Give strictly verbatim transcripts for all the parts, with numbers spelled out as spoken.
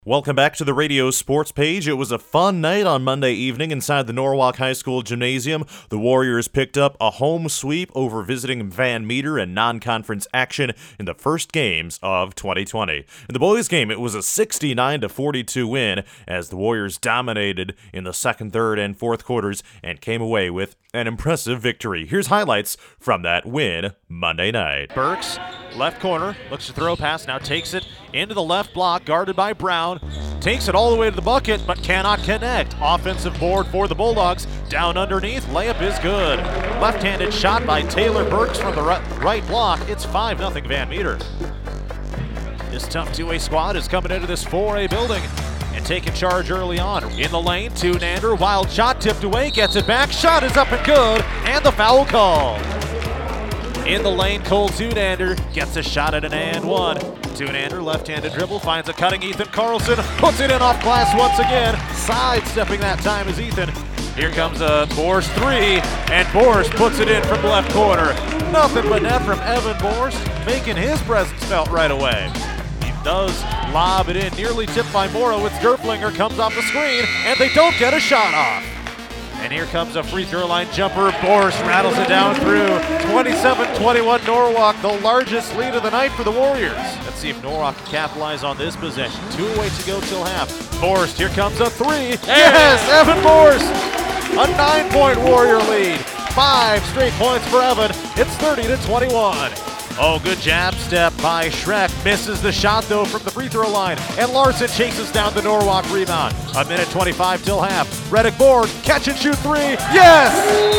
Welcome back to the radio sports page. It was a fun night on Monday evening inside the Norwalk High School Gymnasium. The Warriors picked up a home sweep over visiting Van Meter in non-conference action in the first games of twenty twenty. In the boys' game, it was a sixty-nine to forty-two win as the Warriors dominated in the second, third, and fourth quarters and came away with an impressive victory. Here's highlights from that win Monday night. Burks, left corner, looks to throw pass, now takes it into the left block, guarded by Brown. Takes it all the way to the bucket, but cannot connect. Offensive board for the Bulldogs. Down underneath, layup is good. Left-handed shot by Taylor Burks from the right block. It's five nothing Van Meter. This tough two-way squad is coming into this four A building and taking charge early on. In the lane, to Nander, wild shot tipped away, gets it back, shot is up and good, and the foul call. In the lane, Cole Tunander gets a shot at an and one. Tunander, left-handed dribble, finds a cutting Ethan Carlson, puts it in off glass once again. Sidestepping that time is Ethan. Here comes a Borst three, and Borst puts it in from the left corner. Nothing but net from Evan Borst, making his presence felt right away. He does lob it in, nearly tipped by Morrow. It's Gerflinger, comes off the screen, and they don't get a shot off. And here comes a free throw line jumper. Borst rattles it down through. twenty-seven twenty-one Norwalk, the largest lead of the night for the Warriors. Let's see if Norwalk can capitalize on this possession. Two away to go till half. Borst, here comes a three. Yes, Evan Borst! A nine-point Warrior lead. Five straight points for Evan. It's thirty to twenty-one. Oh, good jab step by Schreck. Misses the shot, though, from the free throw line. And Larson chases down the Norwalk rebound. A minute twenty-five till half. Reddick board, catch and shoot three. Yes!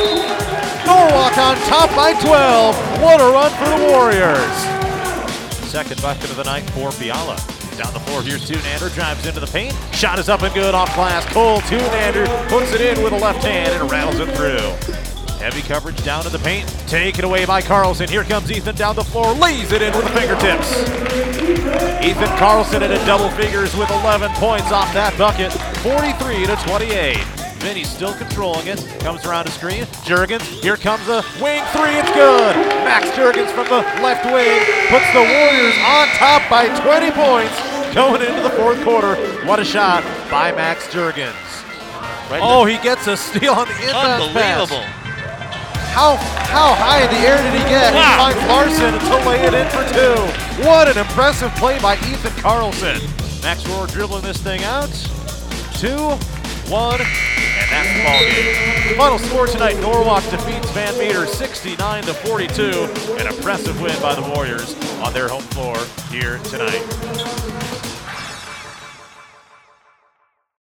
Norwalk on top by twelve. What a run for the Warriors. Second bucket of the night for Fiala. Down the floor, here's Tunander, drives into the paint. Shot is up and good off glass. Cole Tunander puts it in with a left hand and rattles it through. Heavy coverage down to the paint. Taken away by Carlson. Here comes Ethan down the floor. Lays it in with the fingertips. Ethan Carlson at a double figures with eleven points off that bucket. forty-three to twenty-eight. Vinny still controlling it. Comes around the screen. Jurgens. Here comes a wing three. It's good. Max Jurgens from the left wing puts the Warriors on top by twenty points going into the fourth quarter. What a shot by Max Jurgens. Right oh, he gets a steal on the inbound pass. Unbelievable. How how high in the air did he get? Wow. He finds Larson to lay it in for two. What an impressive play by Ethan Carlson. Max Rohr dribbling this thing out. Two, one, and that's the ball game. Final score tonight, Norwalk defeats Van Meter sixty-nine to forty-two. An impressive win by the Warriors on their home floor here tonight.